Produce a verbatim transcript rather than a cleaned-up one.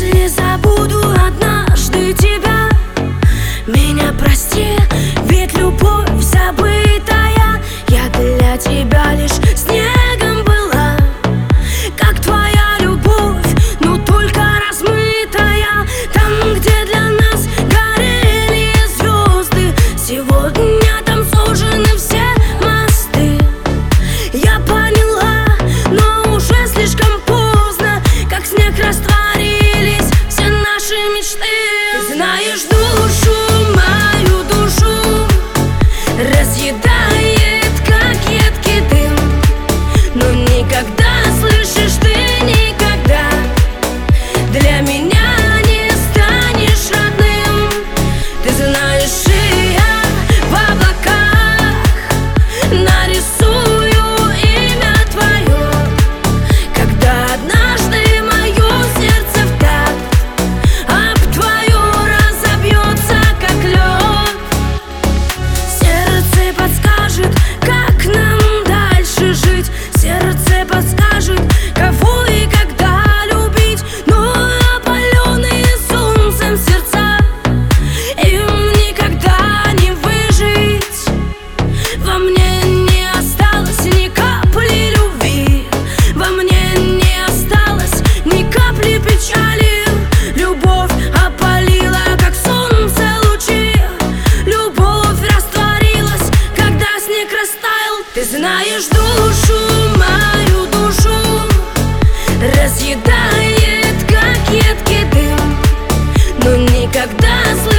Если забуду однажды тебя, меня прости, ведь любовь забытая. Я для тебя лишь снегом была, как твоя любовь, но только размытая. Там, где для нас горели звезды, сегодня там сужены все мосты. Я поняла, но уже слишком поздно, как снег растворились все наши мечты. Ты знаешь, душу, мою душу разъедает, как едкий дым, но никогда, слышишь, ты никогда для меня не станешь родным. Ты знаешь, и я в облаках нарисую имя твое, когда однажды мое сердце в такт об твое разобьется, как лед. Сердце подскажет, как нам дальше жить, сердце подскажет, кого и когда любить. Но опаленные солнцем сердца, им никогда не выжить. Во мне не осталось ни капли любви, во мне не осталось ни капли печали. Любовь опалила, как солнце лучи, любовь растворилась, когда снег растаял. Ты знаешь, душу, мою душу разъедает, как едкий дым, но никогда, слышишь,